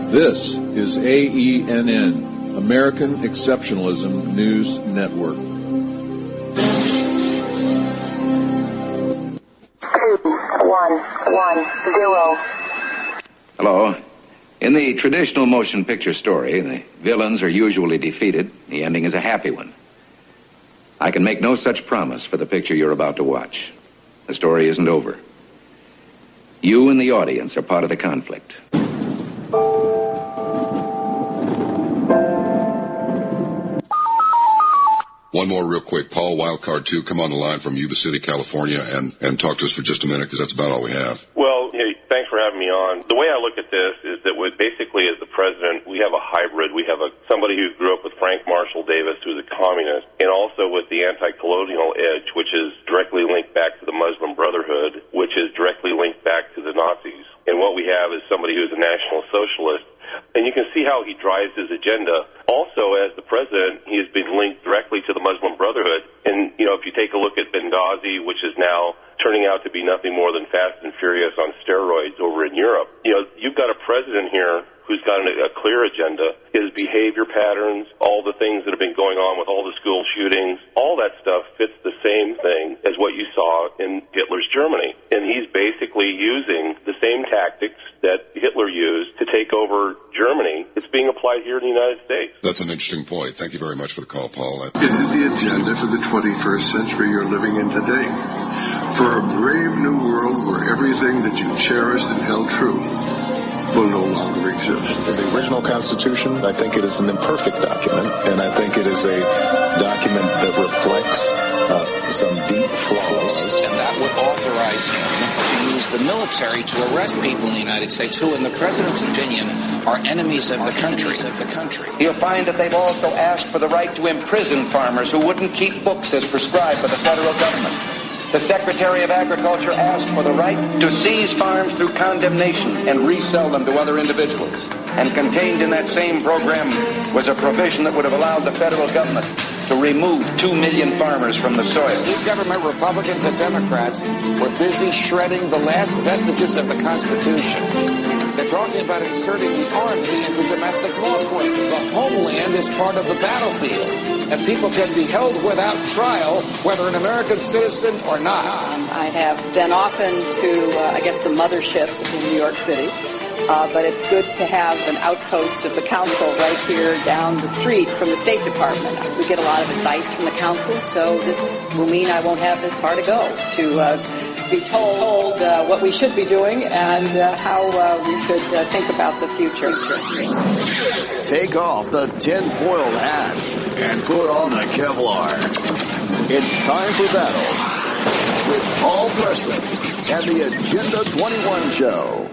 This is AENN, American Exceptionalism News Network. 2110. Hello. In the traditional motion picture story, the villains are usually defeated. The ending is a happy one. I can make no such promise for the picture you're about to watch. The story isn't over. You and the audience are part of the conflict. One more real quick. Paul, Wildcard 2, come on the line from Yuba City, California, and talk to us for just a minute, because that's about all we have. Well, hey, thanks for having me on. The way I look at this is that basically as the president, we have a hybrid. We have somebody who grew up with Frank Marshall Davis, who's a communist, and also with the anti-colonial edge, which is directly linked back to the Muslim Brotherhood, which is directly linked back to the Nazis. And what we have is somebody who's a national socialist. And you can see how he drives his agenda. Also, as the president, he has been linked directly to the Muslim Brotherhood. And, if you take a look at Benghazi, which is now turning out to be nothing more than Fast and Furious on steroids over in Europe, you've got a president here who's got a clear agenda. His behavior patterns, all the things that have been going on with all the school shootings, all that stuff fits the same thing as what you saw in Hitler's Germany. And he's basically using the same tactics that Hitler used to take over Germany. It's being applied here in the United States. That's an interesting point. Thank you very much for the call, Paul. It is the agenda for the 21st century you're living in today. For a brave new world where everything that you cherished and held true will no longer exist. The original Constitution, I think it is an imperfect document, and I think it is a document that reflects some deep flaws. And that would authorize him to use the military to arrest people in the United States who, in the president's opinion, are enemies of the country. You'll find that they've also asked for the right to imprison farmers who wouldn't keep books as prescribed by the federal government. The Secretary of Agriculture asked for the right to seize farms through condemnation and resell them to other individuals. And contained in that same program was a provision that would have allowed the federal government to remove 2 million farmers from the soil. New government, Republicans and Democrats, were busy shredding the last vestiges of the Constitution. They're talking about inserting the Army into domestic law enforcement. The homeland is part of the battlefield, and people can be held without trial, whether an American citizen or not. I have been often to, the mothership in New York City. But it's good to have an outpost of the council right here down the street from the State Department. We get a lot of advice from the council, so this will mean I won't have this far to go to be told what we should be doing and how we should think about the future. Take off the tinfoil hat and put on the Kevlar. It's time for battle with Paul Preston and the Agenda 21 Show.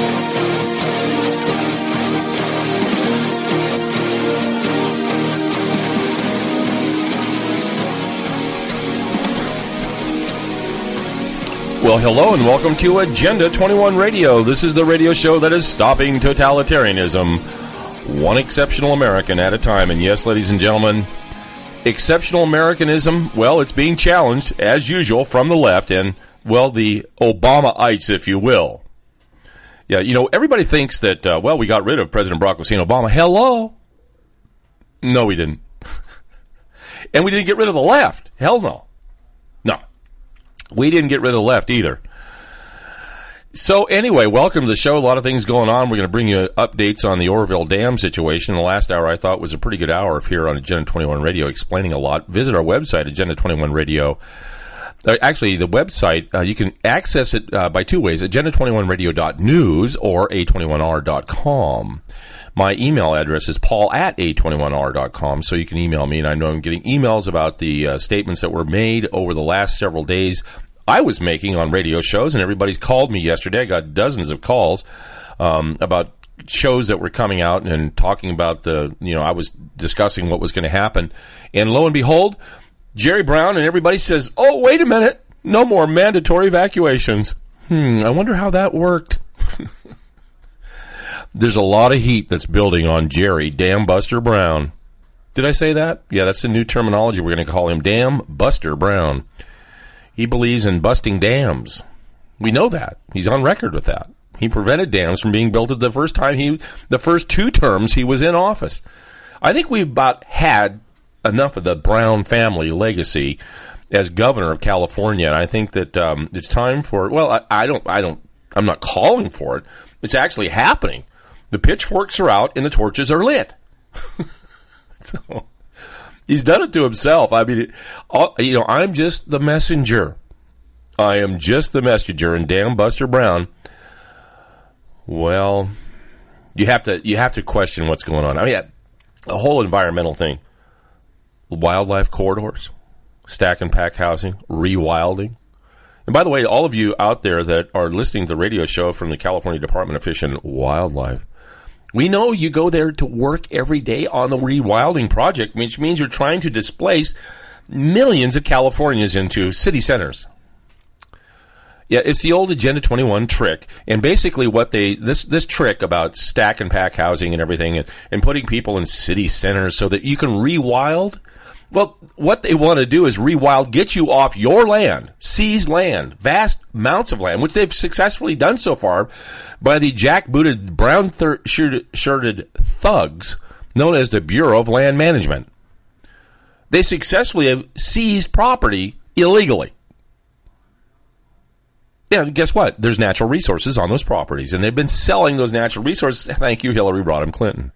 Well, hello and welcome to Agenda 21 Radio. This is the radio show that is stopping totalitarianism, one exceptional American at a time. And yes, ladies and gentlemen, exceptional Americanism, well, it's being challenged, as usual, from the left and, well, the Obama-ites, if you will. Yeah, everybody thinks that, we got rid of President Barack Hussein Obama. Hello? No, we didn't. And we didn't get rid of the left. Hell no. No. We didn't get rid of the left either. So anyway, welcome to the show. A lot of things going on. We're going to bring you updates on the Oroville Dam situation. The last hour I thought was a pretty good hour here on Agenda 21 Radio, explaining a lot. Visit our website, Agenda 21 Radio. Actually, the website, you can access it by two ways, agenda21radio.news or a21r.com. My email address is paul@a21r.com, so you can email me, and I know I'm getting emails about the statements that were made over the last several days I was making on radio shows, and everybody's called me yesterday. I got dozens of calls about shows that were coming out and talking about I was discussing what was going to happen, and lo and behold, Jerry Brown and everybody says, oh, wait a minute, no more mandatory evacuations. I wonder how that worked. There's a lot of heat that's building on Jerry Dam Buster Brown. Did I say that? Yeah, that's the new terminology. We're going to call him Dam Buster Brown. He believes in busting dams. We know that. He's on record with that. He prevented dams from being built at the first 2 terms he was in office. I think we've about had enough of the Brown family legacy as governor of California, and I think that it's time for. Well, I'm not calling for it. It's actually happening. The pitchforks are out and the torches are lit. So he's done it to himself. I mean, I'm just the messenger. I am just the messenger, and damn Buster Brown. Well, you have to question what's going on. I mean, the whole environmental thing, wildlife corridors, stack and pack housing, rewilding. And by the way, all of you out there that are listening to the radio show from the California Department of Fish and Wildlife, we know you go there to work every day on the rewilding project, which means you're trying to displace millions of Californians into city centers. Yeah, it's the old Agenda 21 trick. And basically what this trick about stack and pack housing and everything and putting people in city centers so that you can rewild. Well, what they want to do is rewild, get you off your land, seized land, vast amounts of land, which they've successfully done so far by the jackbooted, brown-shirted thugs known as the Bureau of Land Management. They successfully have seized property illegally. Yeah, guess what? There's natural resources on those properties, and they've been selling those natural resources, thank you, Hillary Rodham Clinton,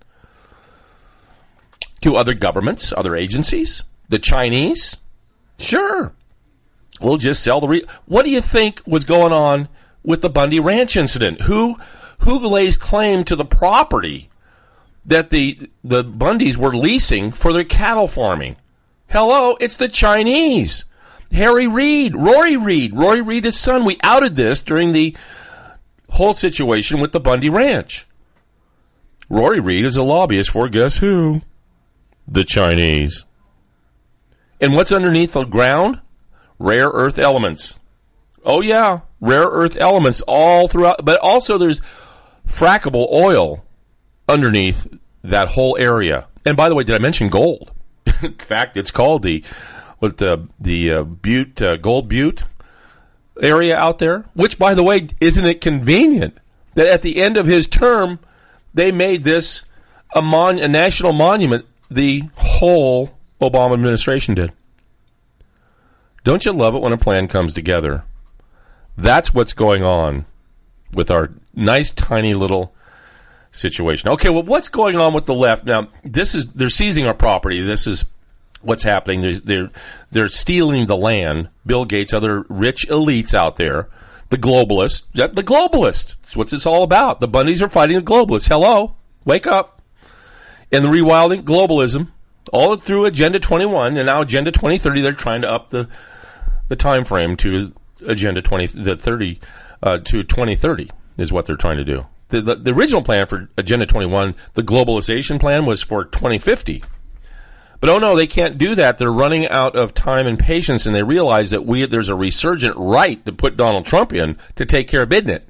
to other governments, other agencies. The Chinese? Sure. We'll just sell what do you think was going on with the Bundy Ranch incident? Who lays claim to the property that the Bundys were leasing for their cattle farming? Hello, it's the Chinese. Rory Reid, his son. We outed this during the whole situation with the Bundy Ranch. Rory Reid is a lobbyist for, guess who? The Chinese. And what's underneath the ground? Rare earth elements. Oh, yeah, rare earth elements all throughout. But also there's frackable oil underneath that whole area. And by the way, did I mention gold? In fact, it's called the Butte, Gold Butte area out there. Which, by the way, isn't it convenient that at the end of his term, they made this a national monument? The whole Obama administration did. Don't you love it when a plan comes together? That's what's going on with our nice, tiny little situation. Okay, well, what's going on with the left? Now, they're seizing our property. This is what's happening. They're stealing the land. Bill Gates, other rich elites out there, the globalists. The globalists. That's what it's all about. The Bundys are fighting the globalists. Hello, wake up. And the rewilding, globalism, all through Agenda 21, and now Agenda 2030, they're trying to up the time frame to Agenda 2030 to 2030 is what they're trying to do. The original plan for Agenda 21, the globalization plan, was for 2050. But oh no, they can't do that. They're running out of time and patience, and they realize that there's a resurgent right to put Donald Trump in to take care of business.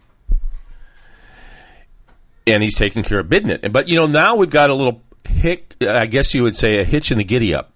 And he's taking care of business. But, now we've got a little I guess you would say a hitch in the giddy-up.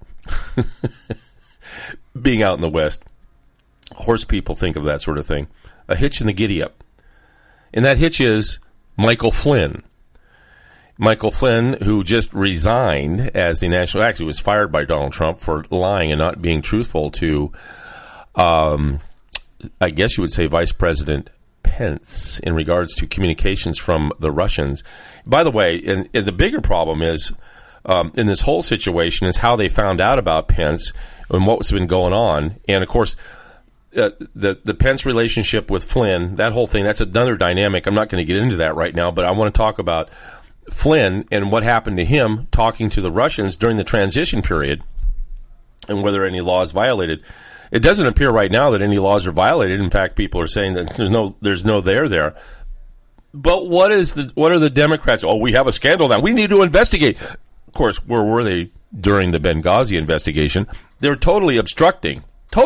Being out in the West. Horse people think of that sort of thing. A hitch in the giddy-up. And that hitch is Michael Flynn. Michael Flynn, who just resigned as the national... Actually, was fired by Donald Trump for lying and not being truthful to, I guess you would say, Vice President Pence in regards to communications from the Russians. By the way, and the bigger problem is in this whole situation is how they found out about Pence and what's been going on. And, of course, the Pence relationship with Flynn, that whole thing, that's another dynamic. I'm not going to get into that right now, but I want to talk about Flynn and what happened to him talking to the Russians during the transition period and whether any laws violated. It doesn't appear right now that any laws are violated. In fact, people are saying that there's no there. But what are the Democrats? Oh, we have a scandal now. We need to investigate. Of course, where were they during the Benghazi investigation? They're totally obstructing.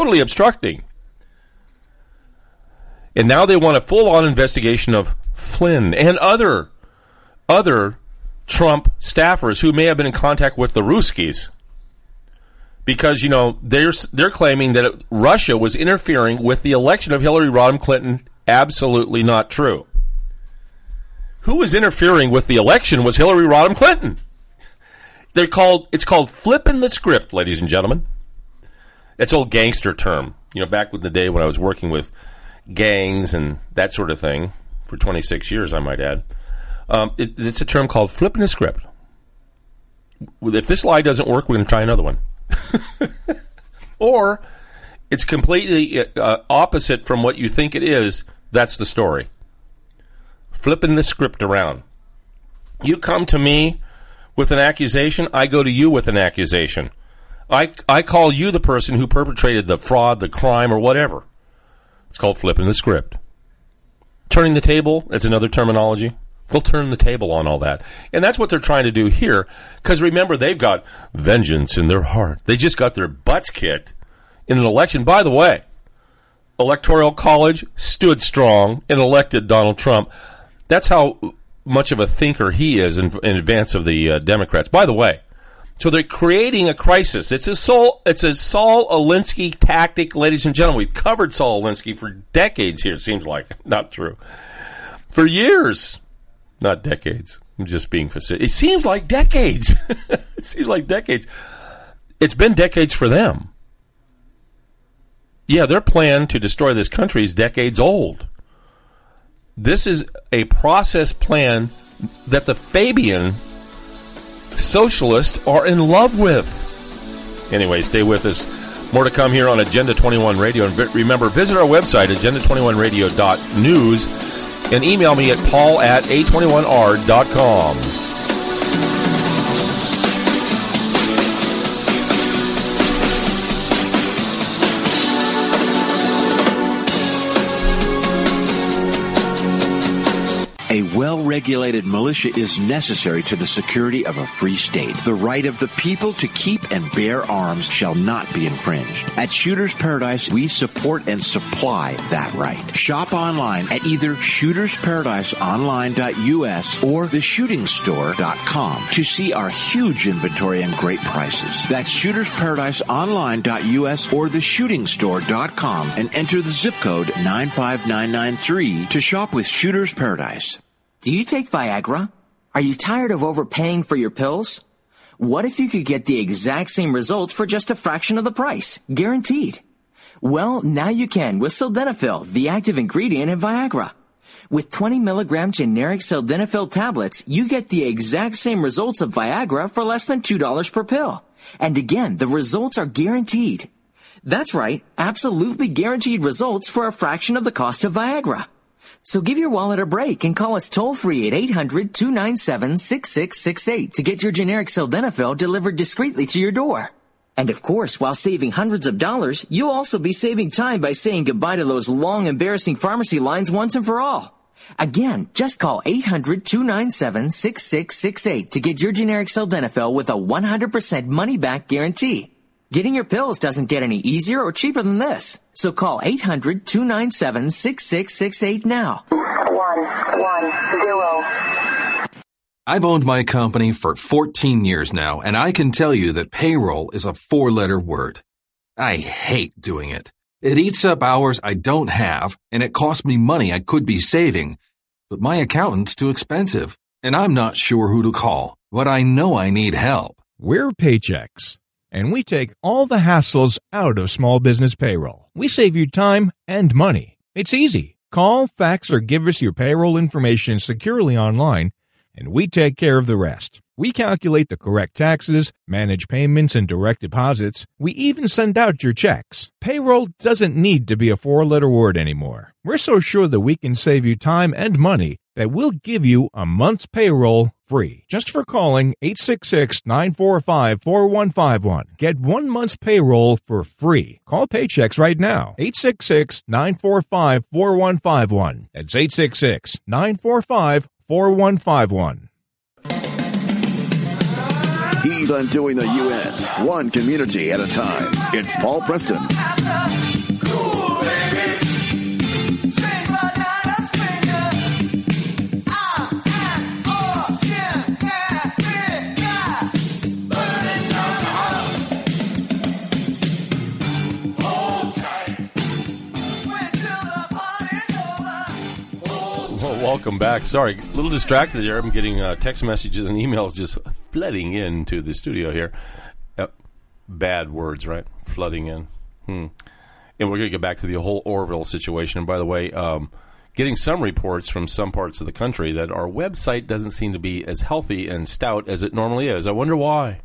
And now they want a full-on investigation of Flynn and other Trump staffers who may have been in contact with the Ruskies. Because, they're claiming that Russia was interfering with the election of Hillary Rodham Clinton. Absolutely not true. who was interfering with the election was Hillary Rodham Clinton. It's called flipping the script, ladies and gentlemen. That's an old gangster term. You know, back in the day when I was working with gangs and that sort of thing, for 26 years, I might add. It's a term called flipping the script. If this lie doesn't work, we're going to try another one. Or it's completely opposite from what you think it is. That's the story. Flipping the script around. You come to me with an accusation, I go to you with an accusation. I call you the person who perpetrated the fraud, the crime, or whatever. It's called flipping the script. Turning the table, that's another terminology. We'll turn the table on all that. And that's what they're trying to do here. Because remember, they've got vengeance in their heart. They just got their butts kicked in an election. By the way, Electoral College stood strong and elected Donald Trump. That's how much of a thinker he is in advance of the Democrats. By the way, so they're creating a crisis. It's a Saul Alinsky tactic, ladies and gentlemen. We've covered Saul Alinsky for decades here, it seems like. Not true. For years. Not decades. I'm just being facetious. It seems like decades. It seems like decades. It's been decades for them. Yeah, their plan to destroy this country is decades old. This is a process plan that the Fabian socialists are in love with. Anyway, stay with us. More to come here on Agenda 21 Radio. And remember, visit our website, agenda21radio.news, and email me at paul@a21r.com. A well-regulated militia is necessary to the security of a free state. The right of the people to keep and bear arms shall not be infringed. At Shooter's Paradise, we support and supply that right. Shop online at either shootersparadiseonline.us or theshootingstore.com to see our huge inventory and great prices. That's shootersparadiseonline.us or theshootingstore.com and enter the zip code 95993 to shop with Shooter's Paradise. Do you take Viagra? Are you tired of overpaying for your pills? What if you could get the exact same results for just a fraction of the price? Guaranteed. Well, now you can with Sildenafil, the active ingredient in Viagra. With 20 milligram generic Sildenafil tablets, you get the exact same results of Viagra for less than $2 per pill. And again, the results are guaranteed. That's right, absolutely guaranteed results for a fraction of the cost of Viagra. So give your wallet a break and call us toll-free at 800-297-6668 to get your generic Sildenafil delivered discreetly to your door. And of course, while saving hundreds of dollars, you'll also be saving time by saying goodbye to those long, embarrassing pharmacy lines once and for all. Again, just call 800-297-6668 to get your generic Sildenafil with a 100% money-back guarantee. Getting your pills doesn't get any easier or cheaper than this. So call 800-297-6668 now. 110. I've owned my company for 14 years now, and I can tell you that payroll is a 4-letter word. I hate doing it. It eats up hours I don't have, and it costs me money I could be saving. But my accountant's too expensive, and I'm not sure who to call. But I know I need help. We're Paychex, and we take all the hassles out of small business payroll. We save you time and money. It's easy. Call, fax, or give us your payroll information securely online, and we take care of the rest. We calculate the correct taxes, manage payments and direct deposits. We even send out your checks. Payroll doesn't need to be a 4-letter word anymore. We're so sure that we can save you time and money that we'll give you a month's payroll free. Just for calling 866-945-4151. Get 1 month's payroll for free. Call Paychex right now. 866-945-4151. That's 866-945-4151. He's undoing the U.S. one community at a time. It's Paul Preston. welcome back. Sorry, a little distracted there. I'm getting text messages and emails just flooding into the studio here. Bad words, right? Flooding in. And we're going to get back to the whole Orville situation. And by the way, getting some reports from some parts of the country that our website doesn't seem to be as healthy and stout as it normally is. I wonder why.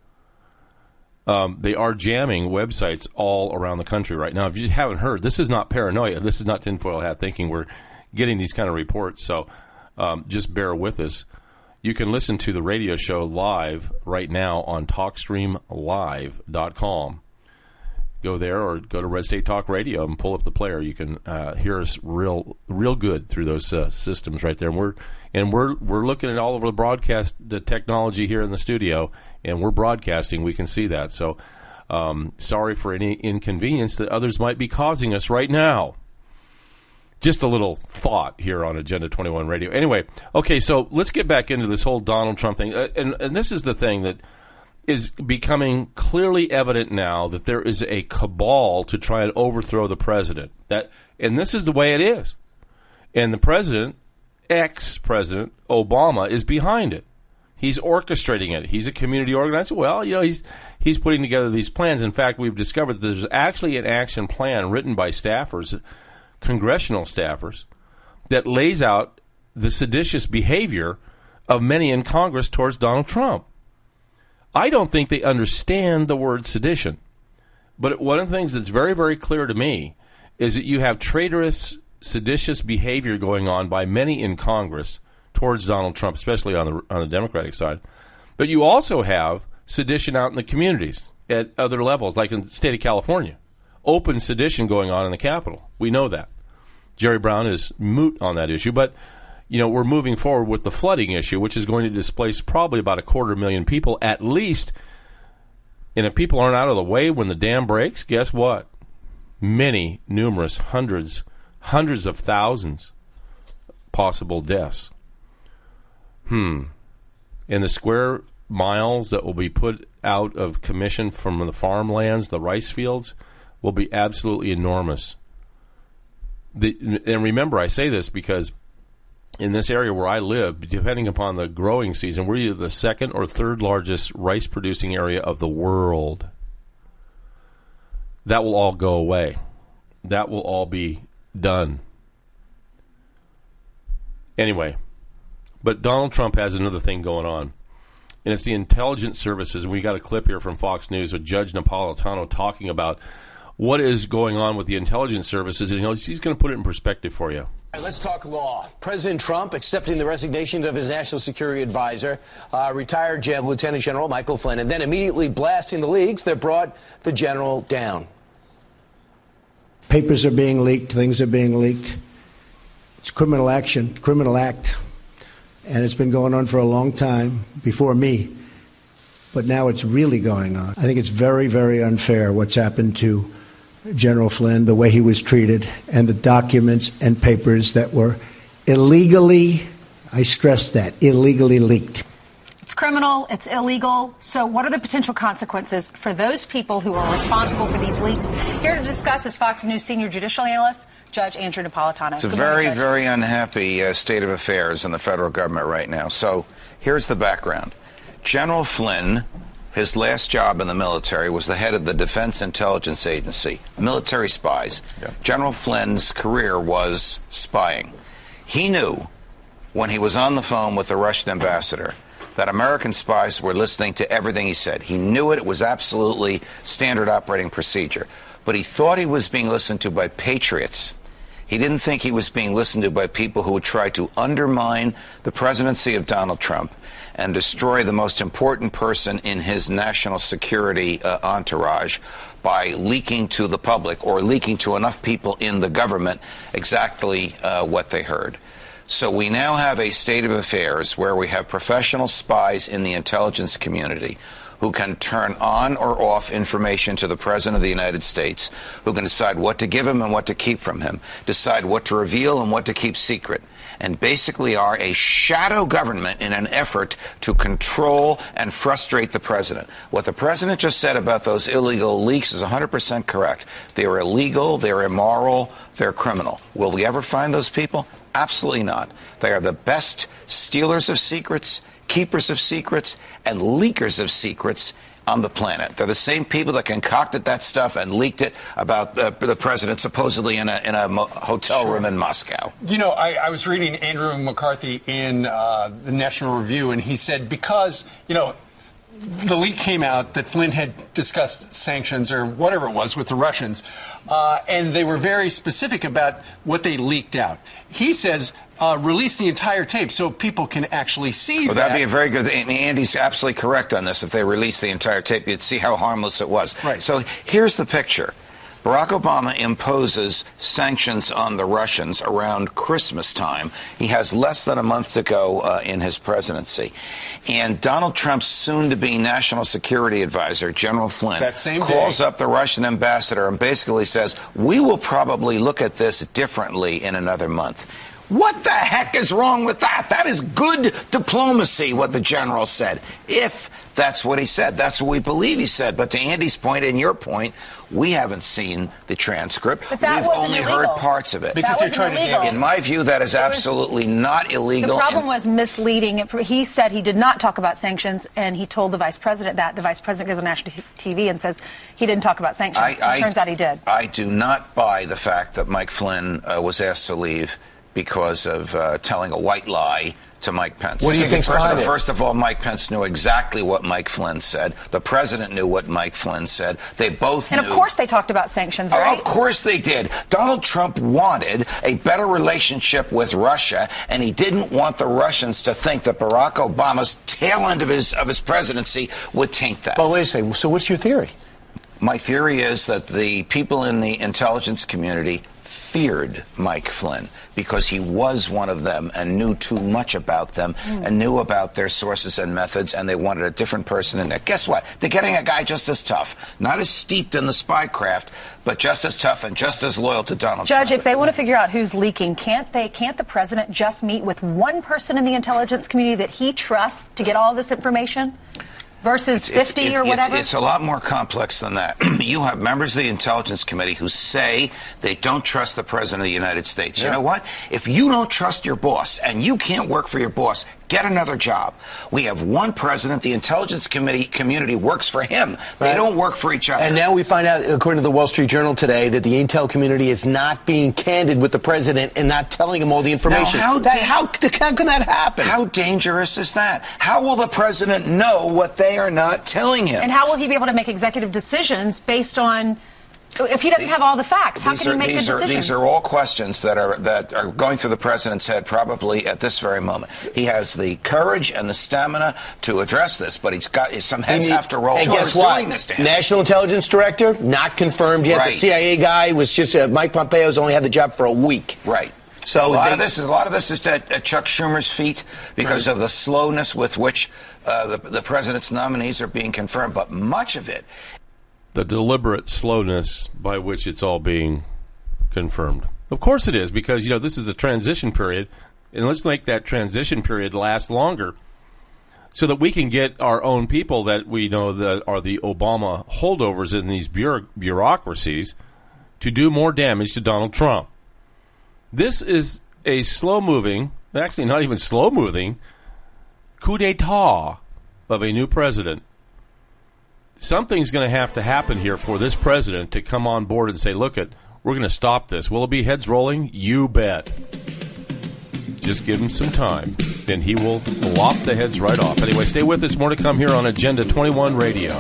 They are jamming websites all around the country right now. If you haven't heard, this is not paranoia. This is not tinfoil hat thinking. We're getting these kind of reports, so just bear with us. You can listen to the radio show live right now on TalkStreamLive.com. Go there or go to Red State Talk Radio and pull up the player. You can hear us real good through those systems right there. And we're looking at all of the broadcast the technology here in the studio, and we're broadcasting. We can see that. So sorry for any inconvenience that others might be causing us right now. Just a little thought here on Agenda 21 Radio. Anyway, okay, so let's get back into this whole Donald Trump thing. And this is the thing that is becoming clearly evident now, that there is a cabal to try and overthrow the president. And this is the way it is. And the president, ex-president Obama, is behind it. He's orchestrating it. He's a community organizer. Well, he's putting together these plans. In fact, we've discovered that there's actually an action plan written by staffers, congressional staffers, that lays out the seditious behavior of many in Congress towards Donald Trump. I don't think they understand the word sedition. But one of the things that's very, very clear to me is that you have traitorous, seditious behavior going on by many in Congress towards Donald Trump, especially on the Democratic side. But you also have sedition out in the communities at other levels, like in the state of California. Open sedition going on in the Capitol. We know that. Jerry Brown is moot on that issue, but we're moving forward with the flooding issue, which is going to displace probably about 250,000 people at least. And if people aren't out of the way when the dam breaks, guess what? Numerous, hundreds of thousands possible deaths. And the square miles that will be put out of commission from the farmlands, the rice fields, will be absolutely enormous. And remember, I say this because in this area where I live, depending upon the growing season, we're either the second or third largest rice-producing area of the world. That will all go away. That will all be done. Anyway, but Donald Trump has another thing going on, and it's the intelligence services. We got a clip here from Fox News with Judge Napolitano talking about what is going on with the intelligence services, and he's going to put it in perspective for you. All right, let's talk law. President Trump accepting the resignation of his national security advisor, retired Lieutenant General Michael Flynn, and then immediately blasting the leaks that brought the general down. Papers are being leaked, things are being leaked. It's criminal action, criminal act, and it's been going on for a long time before me, but now it's really going on. I think it's very, very unfair what's happened to General Flynn, the way he was treated, and the documents and papers that were illegally, I stress that, illegally leaked. It's criminal, it's illegal, so what are the potential consequences for those people who are responsible for these leaks? Here to discuss is Fox News senior judicial analyst, Judge Andrew Napolitano. It's a very, very unhappy state of affairs in the federal government right now. So here's the background. General Flynn, his last job in the military was the head of the Defense Intelligence Agency, military spies. Yeah. General Flynn's career was spying. He knew when he was on the phone with the Russian ambassador that American spies were listening to everything he said. He knew it. It was absolutely standard operating procedure. But he thought he was being listened to by patriots. He didn't think he was being listened to by people who would try to undermine the presidency of Donald Trump and destroy the most important person in his national security entourage by leaking to the public or leaking to enough people in the government exactly what they heard. So we now have a state of affairs where we have professional spies in the intelligence community who can turn on or off information to the President of the United States, who can decide what to give him and what to keep from him, decide what to reveal and what to keep secret, and basically are a shadow government in an effort to control and frustrate the President. What the President just said about those illegal leaks is 100% correct. They are illegal, they're immoral, they're criminal. Will we ever find those people? Absolutely not. They are the best stealers of secrets, keepers of secrets, and leakers of secrets on the planet. They're the same people that concocted that stuff and leaked it about the president supposedly in a hotel room in Moscow. You know, I was reading Andrew McCarthy in the National Review, and he said because, you know, the leak came out that Flynn had discussed sanctions or whatever it was with the Russians, and they were very specific about what they leaked out. He says release the entire tape so people can actually see well, that'd be a very good... I mean, Andy's absolutely correct on this. If they released the entire tape, you'd see how harmless it was. Right. So here's the picture. Barack Obama imposes sanctions on the Russians around Christmas time. He has less than a month to go in his presidency. And Donald Trump's soon-to-be National Security Advisor, General Flynn, calls up the Russian ambassador and basically says, we will probably look at this differently in another month. What the heck is wrong with that? That is good diplomacy, what the general said. If that's what he said. That's what we believe he said. But to Andy's point and your point, we haven't seen the transcript. But that We've only heard parts of it. Because they're trying to... In my view, that is absolutely not illegal. The problem was misleading. He said he did not talk about sanctions, and he told the vice president that. The vice president goes on national TV and says he didn't talk about sanctions. It turns out he did. I do not buy the fact that Mike Flynn was asked to leave because of telling a white lie to Mike Pence. What do you think behind it? First of all, Mike Pence knew exactly what Mike Flynn said. The president knew what Mike Flynn said. They both knew. And of course they talked about sanctions, right? Of course they did. Donald Trump wanted a better relationship with Russia, and he didn't want the Russians to think that Barack Obama's tail end of his presidency would taint that. But wait a second. So what's your theory? My theory is that the people in the intelligence community feared Mike Flynn because he was one of them and knew too much about them and knew about their sources and methods, and they wanted a different person in there. Guess what? They're getting a guy just as tough, not as steeped in the spycraft, but just as tough and just as loyal to Donald Trump. Judge, if they want to figure out who's leaking, can't the president just meet with one person in the intelligence community that he trusts to get all this information? Versus 50 or whatever? It's a lot more complex than that. You have members of the Intelligence Committee who say they don't trust the President of the United States. Yeah. You know what? If you don't trust your boss and you can't work for your boss, get another job. We have one president. The Intelligence community works for him. They don't work for each other. And now we find out, according to the Wall Street Journal today, that the intel community is not being candid with the president and not telling him all the information. Now, how can that happen? How dangerous is that? How will the president know what they are not telling him? And how will he be able to make executive decisions based on... If he doesn't have all the facts, how can he make the decision? These are all questions that are going through the president's head probably at this very moment. He has the courage and the stamina to address this, but he's got some heads have to roll. And guess what? National Intelligence Director, not confirmed yet. Right. The CIA guy was just Mike Pompeo's only had the job for a week. Right. So a lot of this is at Chuck Schumer's feet because of the slowness with which the president's nominees are being confirmed, but much of it. The deliberate slowness by which it's all being confirmed. Of course it is, because, you know, this is a transition period, and let's make that transition period last longer so that we can get our own people that we know that are the Obama holdovers in these bureaucracies to do more damage to Donald Trump. This is a slow-moving, actually not even slow-moving, coup d'etat of a new president. Something's going to have to happen here for this president to come on board and say, look, we're going to stop this. Will it be heads rolling? You bet. Just give him some time, and he will lop the heads right off. Anyway, stay with us. More to come here on Agenda 21 Radio.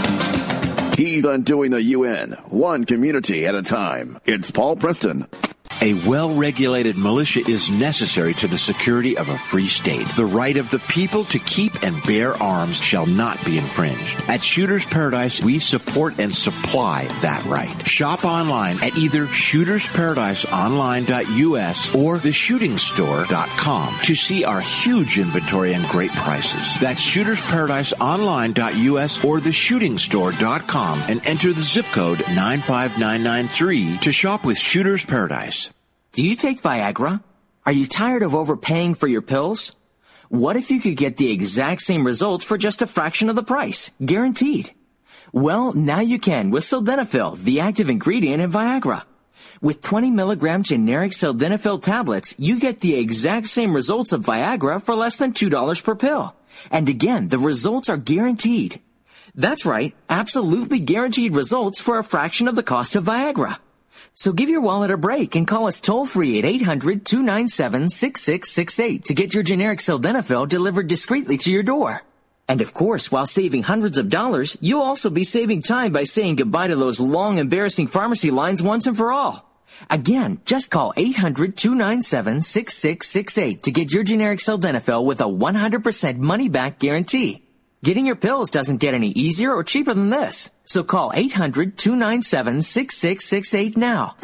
Undoing the UN, one community at a time. It's Paul Preston. A well-regulated militia is necessary to the security of a free state. The right of the people to keep and bear arms shall not be infringed. At Shooter's Paradise, we support and supply that right. Shop online at either shootersparadiseonline.us or theshootingstore.com to see our huge inventory and great prices. That's shootersparadiseonline.us or theshootingstore.com and enter the zip code 95993 to shop with Shooter's Paradise. Do you take Viagra? Are you tired of overpaying for your pills? What if you could get the exact same results for just a fraction of the price? Guaranteed. Well, now you can with Sildenafil, the active ingredient in Viagra. With 20 milligram generic Sildenafil tablets, you get the exact same results of Viagra for less than $2 per pill. And again, the results are guaranteed. That's right, absolutely guaranteed results for a fraction of the cost of Viagra. So give your wallet a break and call us toll-free at 800-297-6668 to get your generic Sildenafil delivered discreetly to your door. And of course, while saving hundreds of dollars, you'll also be saving time by saying goodbye to those long, embarrassing pharmacy lines once and for all. Again, just call 800-297-6668 to get your generic Sildenafil with a 100% money-back guarantee. Getting your pills doesn't get any easier or cheaper than this. So call 800-297-6668 now.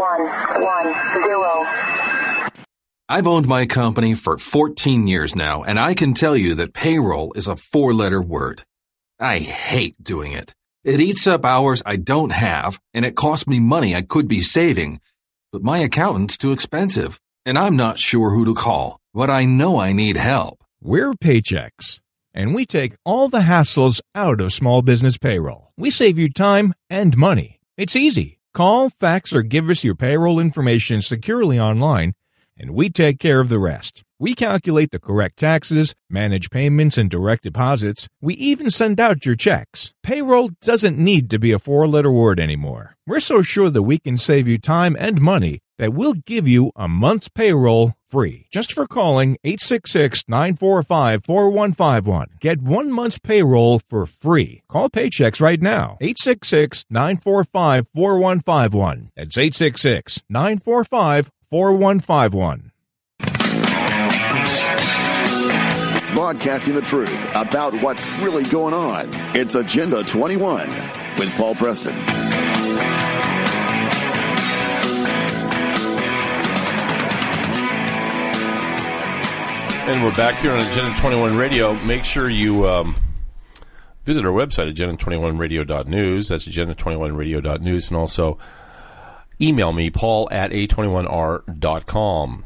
110. I've owned my company for 14 years now, and I can tell you that payroll is a 4-letter word. I hate doing it. It eats up hours I don't have, and it costs me money I could be saving. But my accountant's too expensive, and I'm not sure who to call. But I know I need help. We're Paychex, and we take all the hassles out of small business payroll. We save you time and money. It's easy. Call, fax, or give us your payroll information securely online, and we take care of the rest. We calculate the correct taxes, manage payments and direct deposits. We even send out your checks. Payroll doesn't need to be a 4-letter word anymore. We're so sure that we can save you time and money that we'll give you a month's payroll free. Just for calling 866-945-4151. Get 1 month's payroll for free. Call Paychex right now. 866-945-4151. That's 866-945-4151. Broadcasting the truth about what's really going on. It's Agenda 21 with Paul Preston. And we're back here on Agenda 21 Radio. Make sure you visit our website, agenda21radio.news. That's agenda21radio.news. And also email me, paul@a21r.com.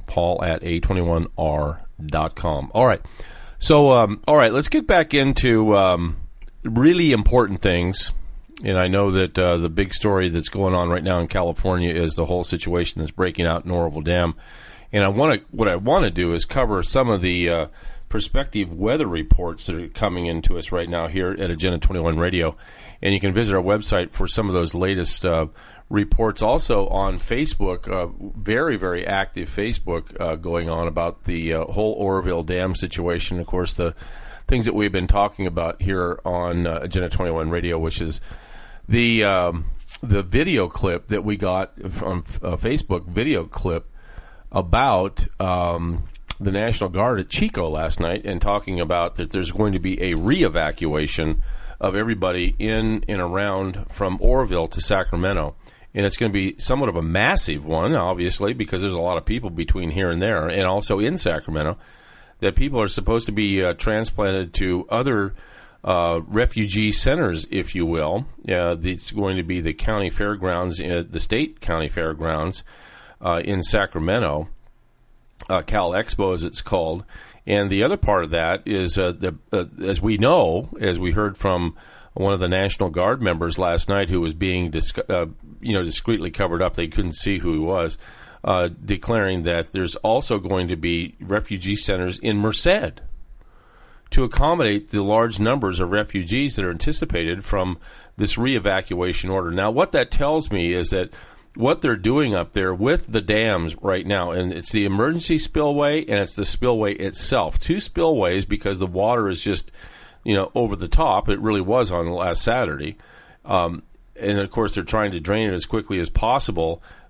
paul@a21r.com. All right. So, all right, let's get back into really important things. And I know that the big story that's going on right now in California is the whole situation that's breaking out in Oroville Dam. And what I want to do is cover some of the prospective weather reports that are coming into us right now here at Agenda 21 Radio. And you can visit our website for some of those latest reports. Also on Facebook, very, very active Facebook going on about the whole Oroville Dam situation. Of course, the things that we've been talking about here on Agenda 21 Radio, which is the video clip that we got from Facebook video clip about the National Guard at Chico last night, and talking about that there's going to be a re-evacuation of everybody in and around from Oroville to Sacramento. And it's going to be somewhat of a massive one, obviously, because there's a lot of people between here and there, and also in Sacramento, that people are supposed to be transplanted to other refugee centers, if you will. It's going to be the county fairgrounds, the state county fairgrounds in Sacramento, Cal Expo as it's called. And the other part of that is, as we know, as we heard from one of the National Guard members last night, who was being discreetly covered up, they couldn't see who he was, declaring that there's also going to be refugee centers in Merced to accommodate the large numbers of refugees that are anticipated from this re-evacuation order. Now, what that tells me is that what they're doing up there with the dams right now, and it's the emergency spillway and it's the spillway itself. Two spillways, because the water is just, over the top. It really was on last Saturday. And, of course, they're trying to drain it as quickly as possible.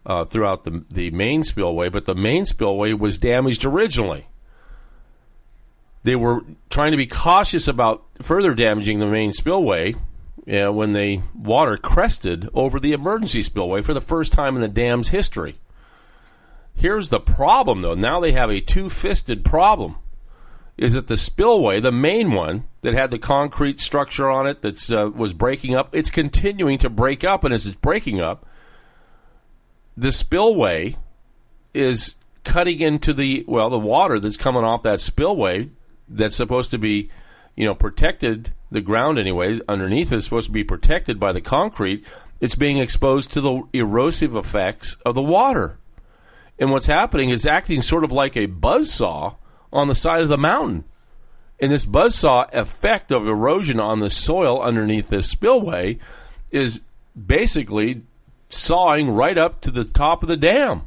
throughout the main spillway, but the main spillway was damaged originally. They were trying to be cautious about further damaging the main spillway when the water crested over the emergency spillway for the first time in the dam's history. Here's the problem, though. Now they have a two-fisted problem. Is that the spillway, the main one that had the concrete structure on it that was breaking up, it's continuing to break up, and as it's breaking up, the spillway is cutting into the water that's coming off that spillway that's supposed to be, protected, the ground anyway, underneath is supposed to be protected by the concrete. It's being exposed to the erosive effects of the water. And what's happening is acting sort of like a buzzsaw on the side of the mountain. And this buzzsaw effect of erosion on the soil underneath this spillway is basically sawing right up to the top of the dam.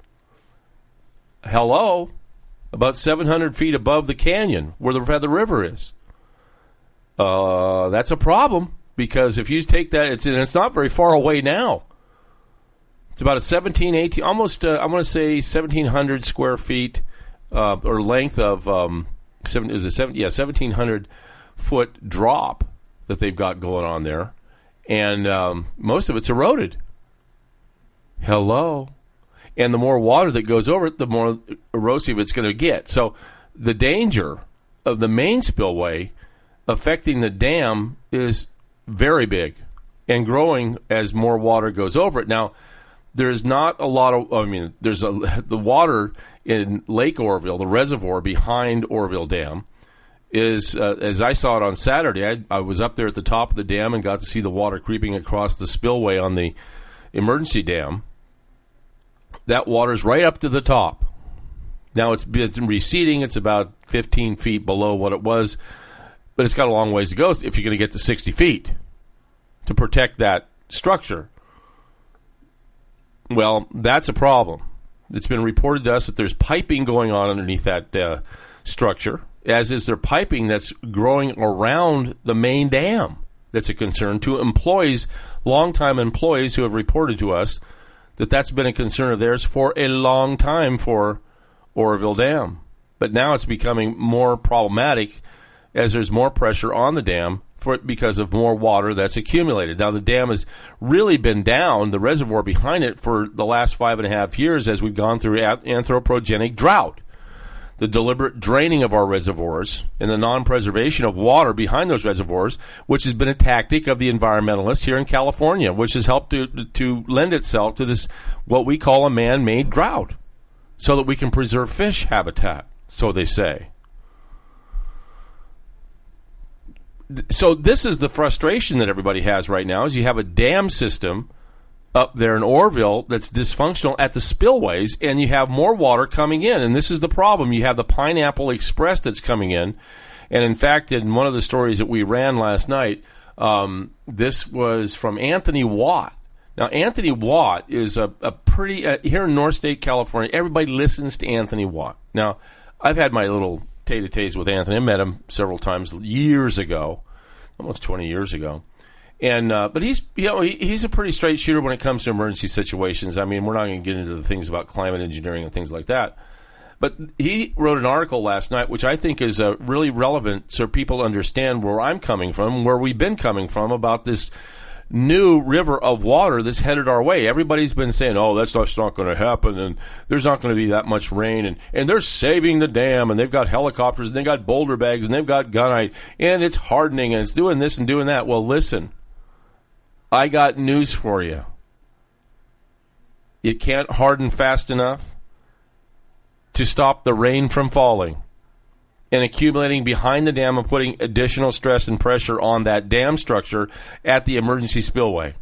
Hello? About 700 feet above the canyon where the river is. That's a problem, because if you take that, it's not very far away now. It's about a 18, almost, I want to say 1,700 square feet or length of 1,700 foot drop that they've got going on there, and most of it's eroded. Hello, and the more water that goes over it, the more erosive it's going to get. So the danger of the main spillway affecting the dam is very big and growing as more water goes over it. Now, there's not a lot of, the water in Lake Oroville, the reservoir behind Oroville Dam, is, as I saw it on Saturday, I was up there at the top of the dam and got to see the water creeping across the spillway on the emergency dam. That water's right up to the top. Now it's receding. It's about 15 feet below what it was, but it's got a long ways to go if you're going to get to 60 feet to protect that structure. Well, that's a problem. It's been reported to us that there's piping going on underneath that structure, as is there piping that's growing around the main dam. That's a concern to employees, longtime employees who have reported to us that that's been a concern of theirs for a long time for Oroville Dam. But now it's becoming more problematic as there's more pressure on the dam because of more water that's accumulated. Now, the dam has really been down, the reservoir behind it, for the last 5.5 years as we've gone through anthropogenic drought. The deliberate draining of our reservoirs and the non-preservation of water behind those reservoirs, which has been a tactic of the environmentalists here in California, which has helped to lend itself to this, what we call a man-made drought, so that we can preserve fish habitat, so they say. So this is the frustration that everybody has right now, is you have a dam system up there in Oroville that's dysfunctional at the spillways, and you have more water coming in. And this is the problem. You have the Pineapple Express that's coming in. And in fact, in one of the stories that we ran last night, this was from Anthony Watt. Now, Anthony Watt is a pretty, here in North State, California, everybody listens to Anthony Watt. Now, I've had my little tete-a-tetes with Anthony. I met him several times years ago, almost 20 years ago. And but he's a pretty straight shooter when it comes to emergency situations. I mean, we're not going to get into the things about climate engineering and things like that. But he wrote an article last night, which I think is really relevant so people understand where I'm coming from, where we've been coming from about this new river of water that's headed our way. Everybody's been saying, oh, that's not going to happen, and there's not going to be that much rain, and they're saving the dam, and they've got helicopters, and they've got boulder bags, and they've got gunite, and it's hardening, and it's doing this and doing that. Well, listen, I got news for you. It can't harden fast enough to stop the rain from falling and accumulating behind the dam and putting additional stress and pressure on that dam structure at the emergency spillway.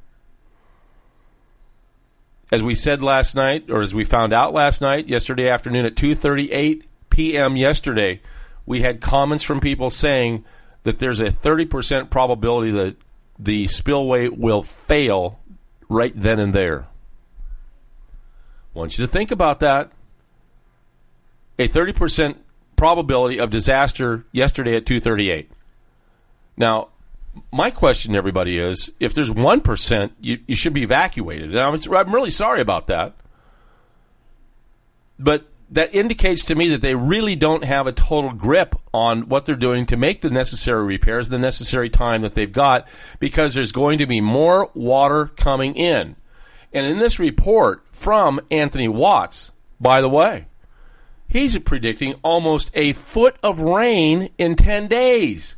As we said last night, or as we found out last night, yesterday afternoon at 2:38 p.m. yesterday, we had comments from people saying that there's a 30% probability that the spillway will fail right then and there. I want you to think about that. A 30% probability of disaster yesterday at 2:38. Now, My question to everybody is, if there's 1%, you should be evacuated. And I'm really sorry about that. But that indicates to me that they really don't have a total grip on what they're doing to make the necessary repairs, the necessary time that they've got, because there's going to be more water coming in. And in this report from Anthony Watts, by the way, he's predicting almost a foot of rain in 10 days.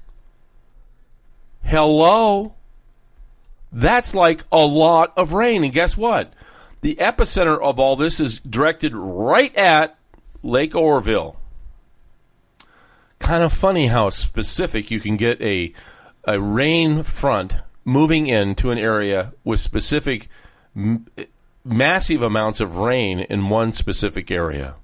Hello? That's like a lot of rain. And guess what? The epicenter of all this is directed right at Lake Oroville. Kind of funny how specific you can get a rain front moving into an area with specific massive amounts of rain in one specific area.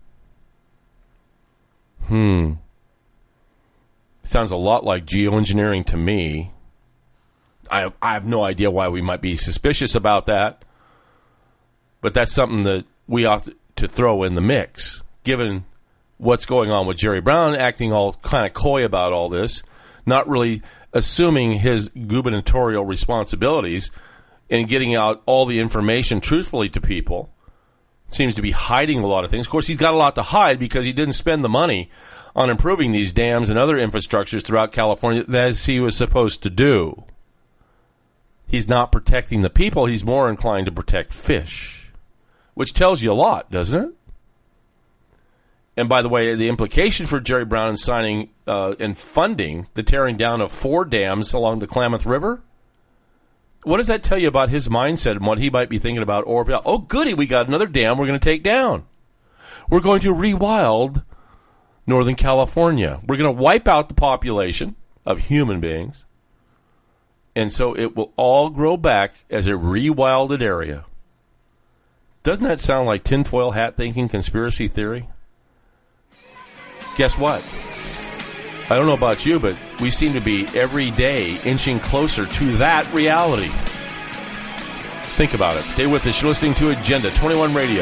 Sounds a lot like geoengineering to me. I have no idea why we might be suspicious about that, but that's something that we ought to throw in the mix, given what's going on with Jerry Brown acting all kind of coy about all this, not really assuming his gubernatorial responsibilities and getting out all the information truthfully to people. Seems to be hiding a lot of things. Of course, he's got a lot to hide because he didn't spend the money on improving these dams and other infrastructures throughout California as he was supposed to do. He's not protecting the people. He's more inclined to protect fish, which tells you a lot, doesn't it? And by the way, the implication for Jerry Brown in signing and funding the tearing down of 4 dams along the Klamath River, what does that tell you about his mindset and what he might be thinking about Oroville? Oh, goody, we got another dam we're going to take down. We're going to rewild Northern California. We're going to wipe out the population of human beings. And so it will all grow back as a rewilded area. Doesn't that sound like tinfoil hat thinking conspiracy theory? Guess what? I don't know about you, but we seem to be every day inching closer to that reality. Think about it. Stay with us. You're listening to Agenda 21 Radio.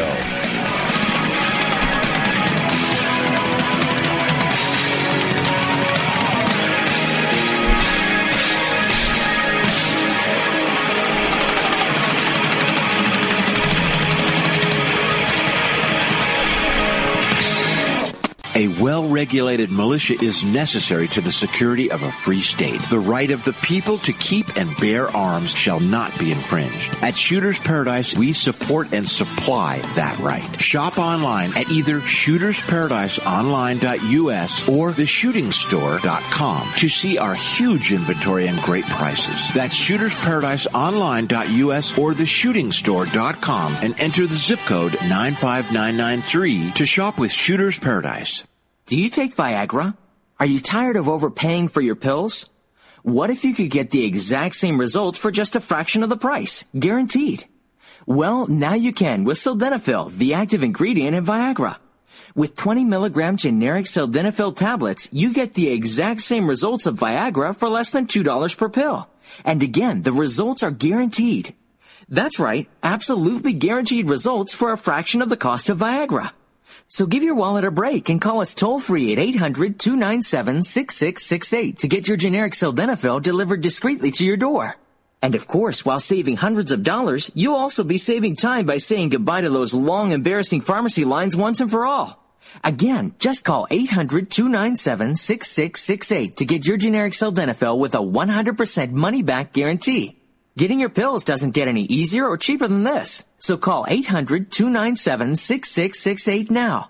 A well-regulated militia is necessary to the security of a free state. The right of the people to keep and bear arms shall not be infringed. At Shooter's Paradise, we support and supply that right. Shop online at either shootersparadiseonline.us or theshootingstore.com to see our huge inventory and great prices. That's shootersparadiseonline.us or theshootingstore.com and enter the zip code 95993 to shop with Shooter's Paradise. Do you take Viagra? Are you tired of overpaying for your pills? What if you could get the exact same results for just a fraction of the price? Guaranteed. Well, now you can with Sildenafil, the active ingredient in Viagra. With 20 milligram generic Sildenafil tablets, you get the exact same results of Viagra for less than $2 per pill. And again, the results are guaranteed. That's right, absolutely guaranteed results for a fraction of the cost of Viagra. So give your wallet a break and call us toll-free at 800-297-6668 to get your generic Sildenafil delivered discreetly to your door. And of course, while saving hundreds of dollars, you'll also be saving time by saying goodbye to those long, embarrassing pharmacy lines once and for all. Again, just call 800-297-6668 to get your generic Sildenafil with a 100% money-back guarantee. Getting your pills doesn't get any easier or cheaper than this. So call 800-297-6668 now.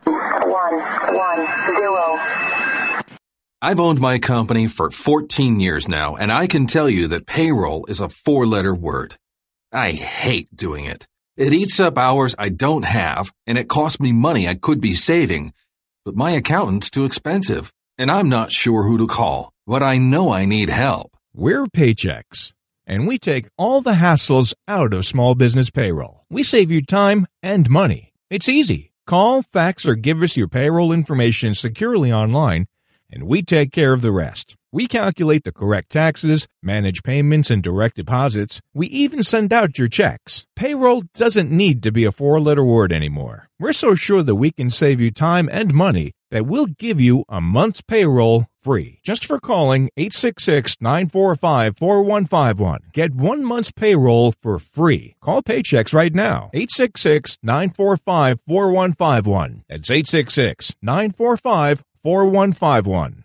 110. I've owned my company for 14 years now, and I can tell you that payroll is a 4-letter word. I hate doing it. It eats up hours I don't have, and it costs me money I could be saving. But my accountant's too expensive, and I'm not sure who to call. But I know I need help. We're Paychex, and we take all the hassles out of small business payroll. We save you time and money. It's easy. Call, fax, or give us your payroll information securely online, and we take care of the rest. We calculate the correct taxes, manage payments and direct deposits. We even send out your checks. Payroll doesn't need to be a 4-letter word anymore. We're so sure that we can save you time and money that we'll give you a month's payroll free just for calling 866-945-4151. Get 1 month's payroll for free. Call Paychecks right now. 866-945-4151. That's 866-945-4151.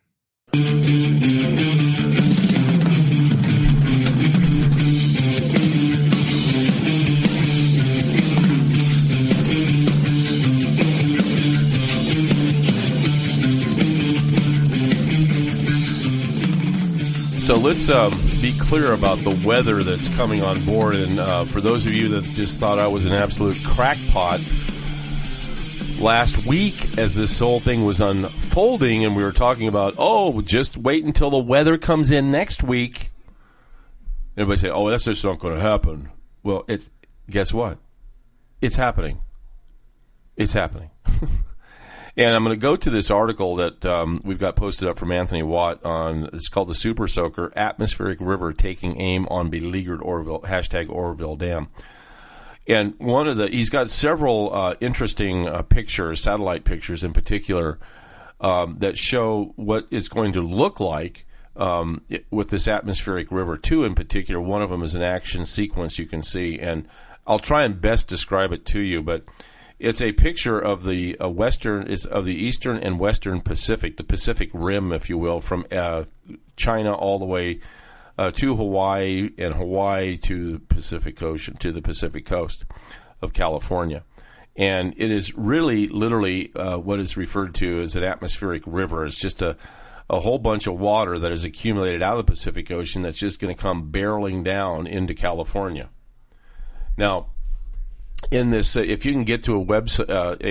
So let's be clear about the weather that's coming on board. And for those of you that just thought I was an absolute crackpot, last week as this whole thing was unfolding and we were talking about, just wait until the weather comes in next week. Everybody say, that's just not going to happen. Well, guess what? It's happening. It's happening. And I'm going to go to this article that we've got posted up from Anthony Watt it's called The Super Soaker, Atmospheric River Taking Aim on Beleaguered Oroville, #Oroville Dam. And he's got several interesting pictures, satellite pictures in particular, that show what it's going to look like with this atmospheric river. Two in particular, one of them is an action sequence you can see. And I'll try and best describe it to you, but it's a picture of the eastern and western Pacific, the Pacific Rim, if you will, from China all the way to Hawaii, and Hawaii to the Pacific Ocean, to the Pacific coast of California. And it is really, literally, what is referred to as an atmospheric river. It's just a whole bunch of water that is accumulated out of the Pacific Ocean that's just going to come barreling down into California. Now, in this, if you can get to our website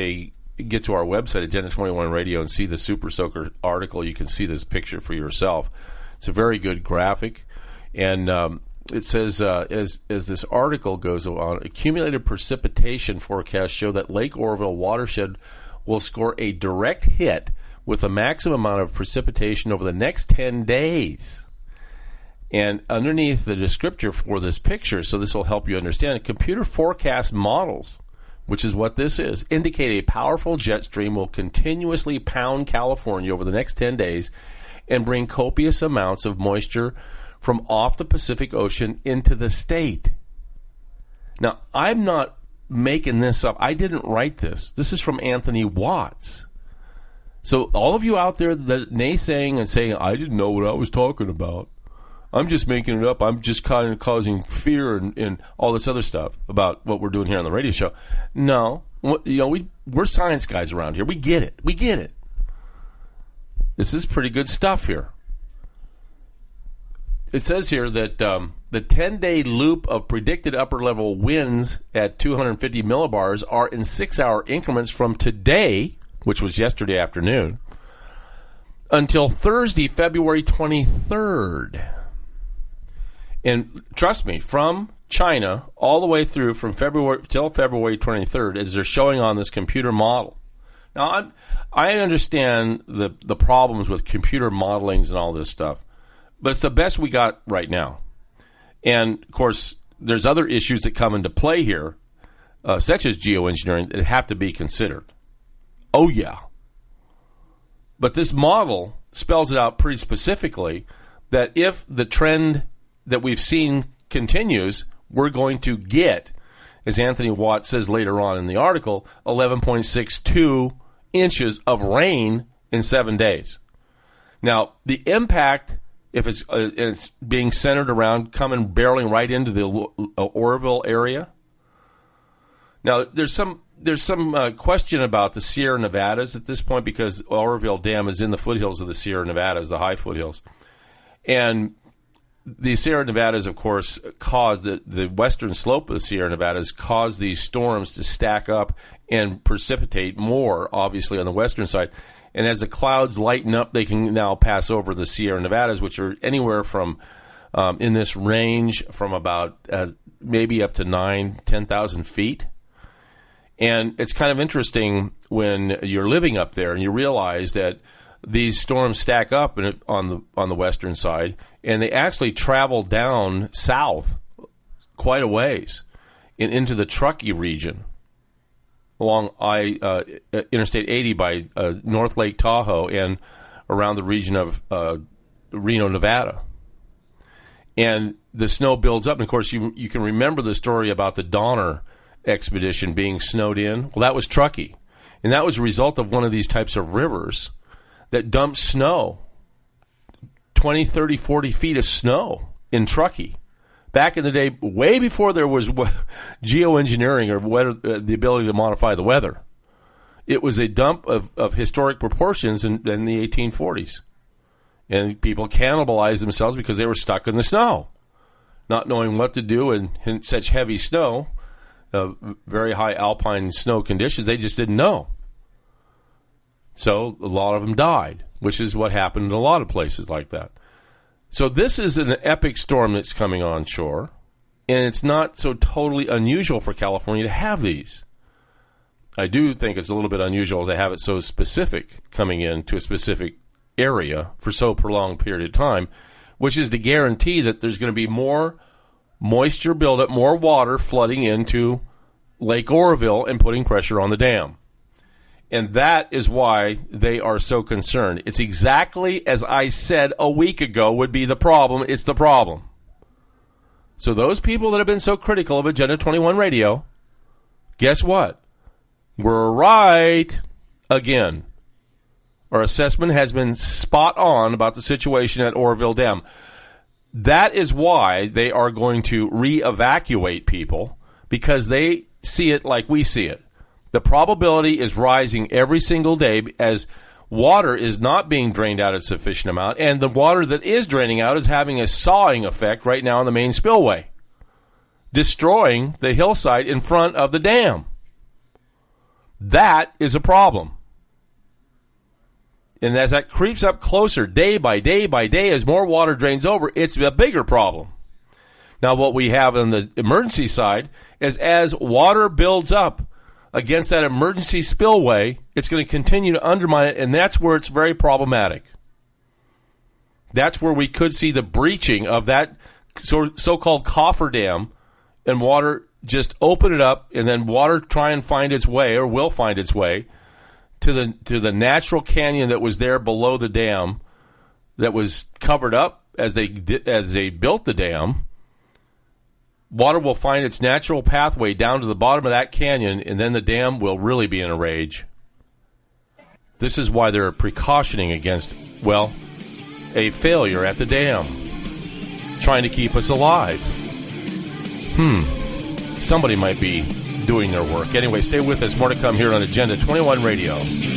at Agenda 21 Radio and see the Super Soaker article, you can see this picture for yourself. It's a very good graphic, and it says, as this article goes on, accumulated precipitation forecasts show that Lake Oroville watershed will score a direct hit with a maximum amount of precipitation over the next 10 days. And underneath the descriptor for this picture, so this will help you understand, computer forecast models, which is what this is, indicate a powerful jet stream will continuously pound California over the next 10 days and bring copious amounts of moisture from off the Pacific Ocean into the state. Now, I'm not making this up. I didn't write this. This is from Anthony Watts. So all of you out there that naysaying and saying, I didn't know what I was talking about, I'm just making it up. I'm just kind of causing fear and all this other stuff about what we're doing here on the radio show. No, we're science guys around here. We get it. We get it. This is pretty good stuff here. It says here that the 10-day loop of predicted upper-level winds at 250 millibars are in 6-hour increments from today, which was yesterday afternoon, until Thursday, February 23rd. And trust me, from China all the way through from February till February 23rd, as they're showing on this computer model. Now, I understand the problems with computer modelings and all this stuff, but it's the best we got right now. And, of course, there's other issues that come into play here, such as geoengineering, that have to be considered. Oh, yeah. But this model spells it out pretty specifically that if the trend that we've seen continues, we're going to get, as Anthony Watt says later on in the article, 11.62 inches of rain in 7 days. Now, the impact, if it's being centered around coming barreling right into the Oroville area. Now, there's some question about the Sierra Nevadas at this point, because Oroville Dam is in the foothills of the Sierra Nevadas, the high foothills. And the Sierra Nevadas, of course, caused the western slope of the Sierra Nevadas caused these storms to stack up and precipitate more, obviously, on the western side. And as the clouds lighten up, they can now pass over the Sierra Nevadas, which are anywhere from, in this range, from about maybe up to 10,000 feet. And it's kind of interesting when you're living up there and you realize that these storms stack up on the western side, and they actually travel down south quite a ways into the Truckee region along Interstate 80 by North Lake Tahoe and around the region of Reno, Nevada. And the snow builds up. And, of course, you can remember the story about the Donner expedition being snowed in. Well, that was Truckee. And that was a result of one of these types of rivers that dumped snow, 20, 30, 40 feet of snow in Truckee. Back in the day, way before there was geoengineering or the ability to modify the weather. It was a dump of historic proportions in the 1840s. And people cannibalized themselves because they were stuck in the snow, not knowing what to do in such heavy snow, very high alpine snow conditions. They just didn't know. So a lot of them died, which is what happened in a lot of places like that. So this is an epic storm that's coming on shore, and it's not so totally unusual for California to have these. I do think it's a little bit unusual to have it so specific coming into a specific area for so prolonged period of time, which is to guarantee that there's going to be more moisture buildup, more water flooding into Lake Oroville and putting pressure on the dam. And that is why they are so concerned. It's exactly as I said a week ago would be the problem. It's the problem. So those people that have been so critical of Agenda 21 Radio, guess what? We're right again. Our assessment has been spot on about the situation at Oroville Dam. That is why they are going to re-evacuate people, because they see it like we see it. The probability is rising every single day as water is not being drained out a sufficient amount, and the water that is draining out is having a sawing effect right now on the main spillway, destroying the hillside in front of the dam. That is a problem. And as that creeps up closer day by day by day, as more water drains over, it's a bigger problem. Now, what we have on the emergency side is as water builds up against that emergency spillway, it's going to continue to undermine it, and that's where it's very problematic. That's where we could see the breaching of that so-called cofferdam, and water just open it up, and then water try and find its way, or will find its way, to the natural canyon that was there below the dam, that was covered up as they built the dam. Water will find its natural pathway down to the bottom of that canyon, and then the dam will really be in a rage. This is why they're precautioning against, well, a failure at the dam, trying to keep us alive. Somebody might be doing their work. Anyway, stay with us. More to come here on Agenda 21 Radio.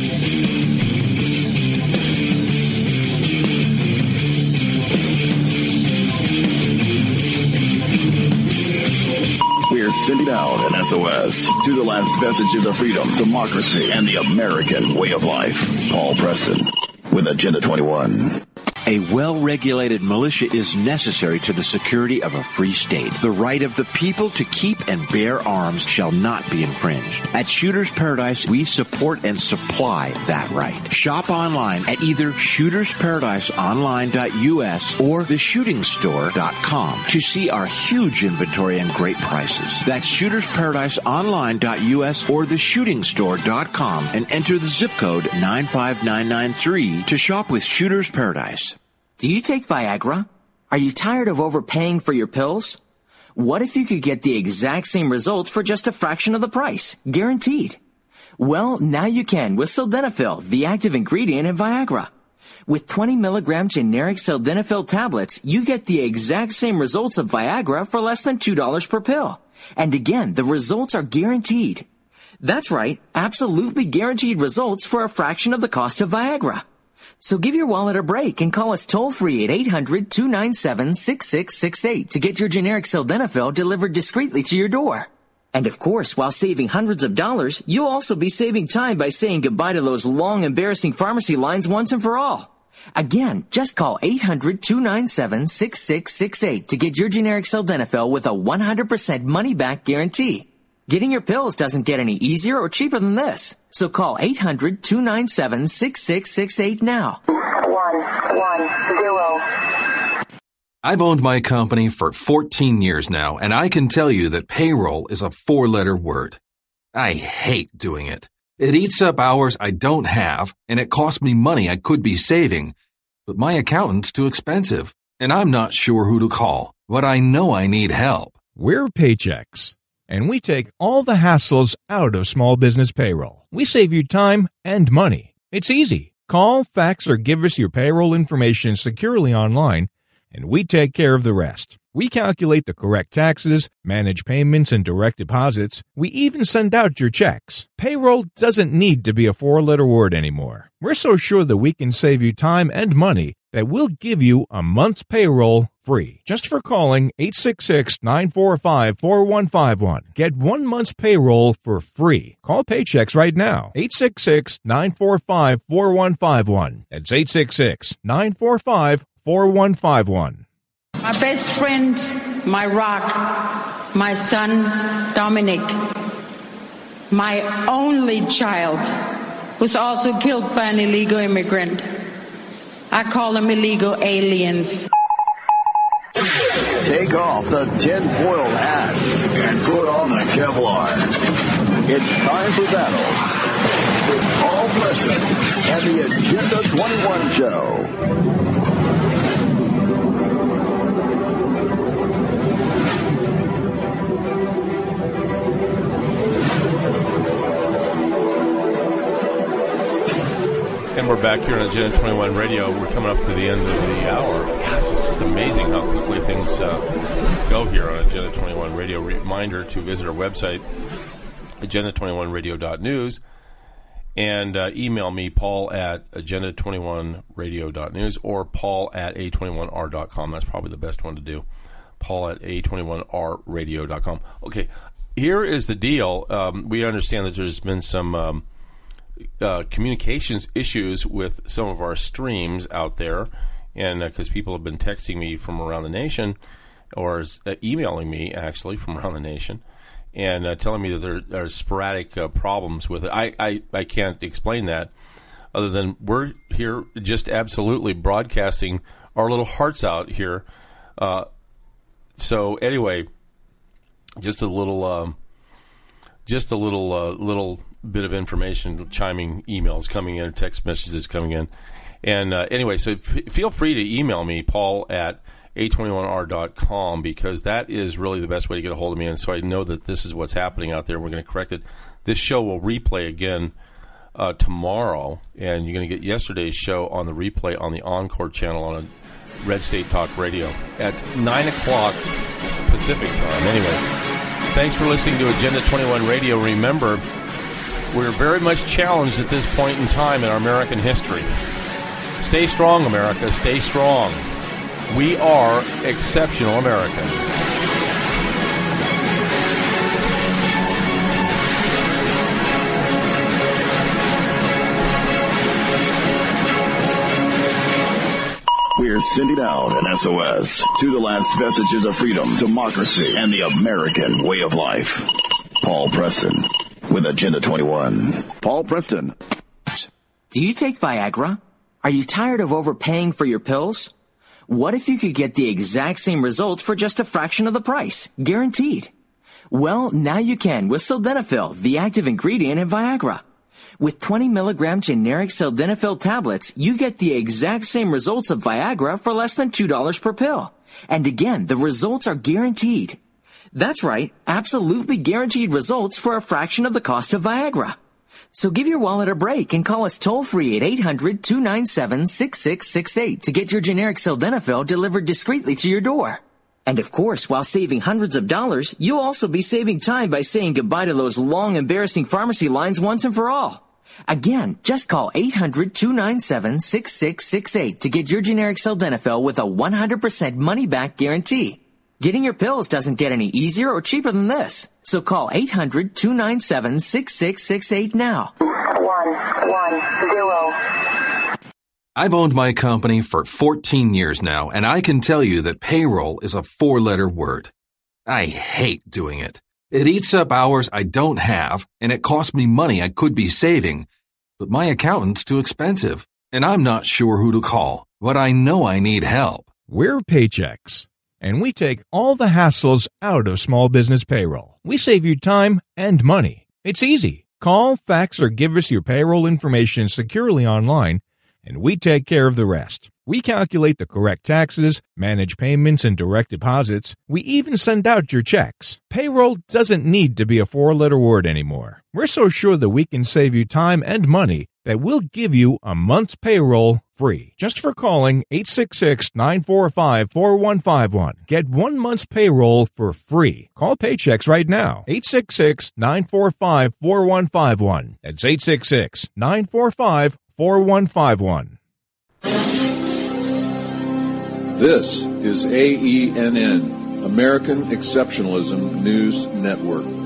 We're sending out an SOS to the last vestiges of freedom, democracy, and the American way of life. Paul Preston with Agenda 21. A well-regulated militia is necessary to the security of a free state. The right of the people to keep and bear arms shall not be infringed. At Shooters Paradise, we support and supply that right. Shop online at either shootersparadiseonline.us or theshootingstore.com to see our huge inventory and great prices. That's shootersparadiseonline.us or theshootingstore.com and enter the zip code 95993 to shop with Shooters Paradise. Do you take Viagra? Are you tired of overpaying for your pills? What if you could get the exact same results for just a fraction of the price? Guaranteed. Well, now you can with Sildenafil, the active ingredient in Viagra. With 20 milligram generic Sildenafil tablets, you get the exact same results of Viagra for less than $2 per pill. And again, the results are guaranteed. That's right, absolutely guaranteed results for a fraction of the cost of Viagra. So give your wallet a break and call us toll-free at 800-297-6668 to get your generic Sildenafil delivered discreetly to your door. And of course, while saving hundreds of dollars, you'll also be saving time by saying goodbye to those long, embarrassing pharmacy lines once and for all. Again, just call 800-297-6668 to get your generic Sildenafil with a 100% money-back guarantee. Getting your pills doesn't get any easier or cheaper than this. So call 800-297-6668 now. 110. I've owned my company for 14 years now, and I can tell you that payroll is a 4-letter word. I hate doing it. It eats up hours I don't have, and it costs me money I could be saving. But my accountant's too expensive, and I'm not sure who to call. But I know I need help. We're Paychex, and we take all the hassles out of small business payroll. We save you time and money. It's easy. Call, fax, or give us your payroll information securely online, and we take care of the rest. We calculate the correct taxes, manage payments and direct deposits. We even send out your checks. Payroll doesn't need to be a four-letter word anymore. We're so sure that we can save you time and money that we'll give you a month's payroll free. Just for calling 866-945-4151. Get 1 month's payroll for free. Call Paychex right now. 866-945-4151. That's 866-945-4151. My best friend, my rock, my son, Dominic, my only child, was also killed by an illegal immigrant. I call them illegal aliens. Take off the tinfoil hat and put on the Kevlar. It's time for battle with Paul Preston and the Agenda 21 Show. And we're back here on Agenda 21 Radio. We're coming up to the end of the hour. Gosh, it's just amazing how quickly things go here on Agenda 21 Radio. Reminder to visit our website, agenda21radio.news, and email me, Paul at agenda21radio.news or Paul at a21r.com. That's probably the best one to do. Paul at a21rradio.com. Okay, here is the deal. We understand that there's been some communications issues with some of our streams out there, and because people have been texting me from around the nation, or emailing me actually from around the nation, and telling me that there are sporadic problems with it. I can't explain that other than we're here just absolutely broadcasting our little hearts out here. So anyway, just a little bit of information, chiming emails coming in, text messages coming in. And anyway, so feel free to email me, Paul at a21r.com, because that is really the best way to get a hold of me. And so I know that this is what's happening out there. We're going to correct it. This show will replay again tomorrow, and you're going to get yesterday's show on the replay on the Encore channel on a Red State Talk Radio at 9 o'clock Pacific time. Anyway, thanks for listening to Agenda 21 Radio. Remember, we're very much challenged at this point in time in our American history. Stay strong, America. Stay strong. We are exceptional Americans. We're sending out an SOS to the last vestiges of freedom, democracy, and the American way of life. Paul Preston with Agenda 21. Paul Preston. Do you take Viagra? Are you tired of overpaying for your pills? What if you could get the exact same results for just a fraction of the price? Guaranteed. Well, now you can with Sildenafil, the active ingredient in Viagra. With 20 milligram generic Sildenafil tablets, you get the exact same results of Viagra for less than $2 per pill. And again, the results are guaranteed. That's right, absolutely guaranteed results for a fraction of the cost of Viagra. So give your wallet a break and call us toll-free at 800-297-6668 to get your generic Sildenafil delivered discreetly to your door. And of course, while saving hundreds of dollars, you'll also be saving time by saying goodbye to those long, embarrassing pharmacy lines once and for all. Again, just call 800-297-6668 to get your generic Sildenafil with a 100% money-back guarantee. Getting your pills doesn't get any easier or cheaper than this. So call 800-297-6668 now. 110. I've owned my company for 14 years now, and I can tell you that payroll is a four-letter word. I hate doing it. It eats up hours I don't have, and it costs me money I could be saving. But my accountant's too expensive, and I'm not sure who to call. But I know I need help. We're Paychex, and we take all the hassles out of small business payroll. We save you time and money. It's easy. Call, fax, or give us your payroll information securely online, and we take care of the rest. We calculate the correct taxes, manage payments and direct deposits. We even send out your checks. Payroll doesn't need to be a four-letter word anymore. We're so sure that we can save you time and money that we'll give you a month's payroll free just for calling 866-945-4151. Get 1 month's payroll for free. Call Paychecks right now. 866-945-4151. That's 866-945-4151. This is AENN, American Exceptionalism News Network.